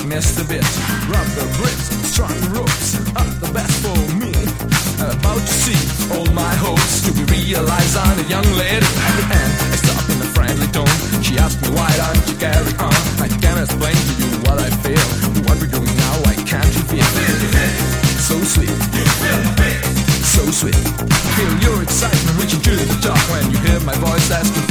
Mr. Bit. Rubber bricks, strong ropes are the best for me. About to see all my hopes to be realized on a young lady. At the end, I stopped in a friendly tone. She asked me, why don't you carry on? I can explain to you what I feel. What we're doing now, why can't you feel? So sweet, so sweet. Feel your excitement reaching to the top when you hear my voice asking